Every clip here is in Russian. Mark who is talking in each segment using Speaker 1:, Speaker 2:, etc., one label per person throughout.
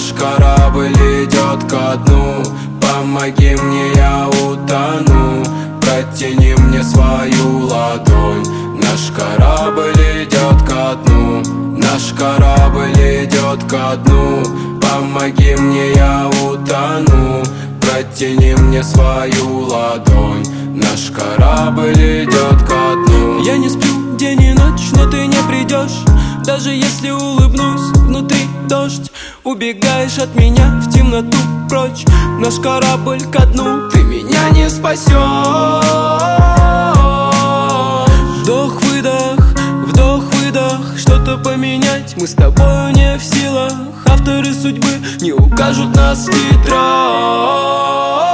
Speaker 1: Наш корабль идет ко дну, помоги мне, я утону. Протяни мне свою ладонь. Наш корабль идет ко дну, наш корабль идет ко дну. Помоги мне, я утону. Протяни мне свою ладонь. Наш корабль идет ко дну.
Speaker 2: Я не сплю день и ночь, но ты не придешь. Даже если улыбнусь, внутри дождь. Убегаешь от меня в темноту прочь. Наш корабль ко дну,
Speaker 1: ты меня не спасешь.
Speaker 2: Вдох-выдох, что-то поменять мы с тобою не в силах. Авторы судьбы не укажут нас в титрах.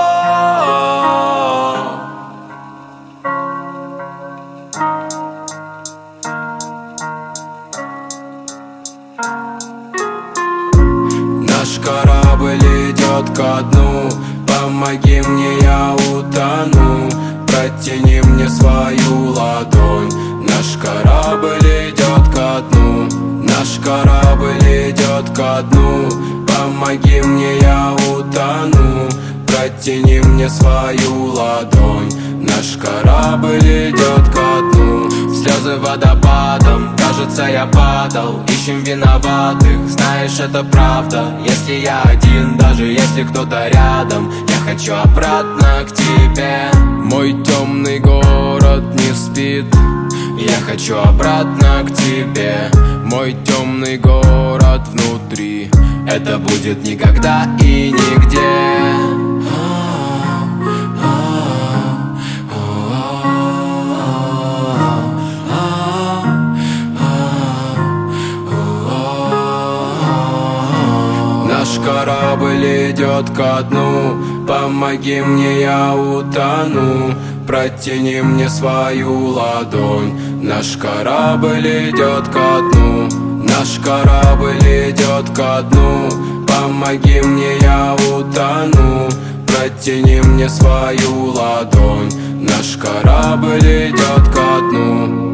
Speaker 1: Наш корабль идет ко дну, помоги мне, я утону. Протяни мне свою ладонь. Наш корабль идет ко дну, наш корабль идет ко дну. Помоги мне, я утону. Протяни мне свою ладонь. Наш корабль идет ко дну. Слезы водопадом, кажется, я падал. Ищем виноватых, знаешь, это правда. Если я один, даже если кто-то рядом, я хочу обратно к тебе. Мой темный город не спит, я хочу обратно к тебе. Мой темный город внутри, это будет никогда и нигде. Наш корабль идет ко дну, помоги мне, я утону. Протяни мне свою ладонь. Наш корабль идет ко дну, наш корабль идет ко дну. Помоги мне, я утону. Протяни мне свою ладонь. Наш корабль идет ко дну.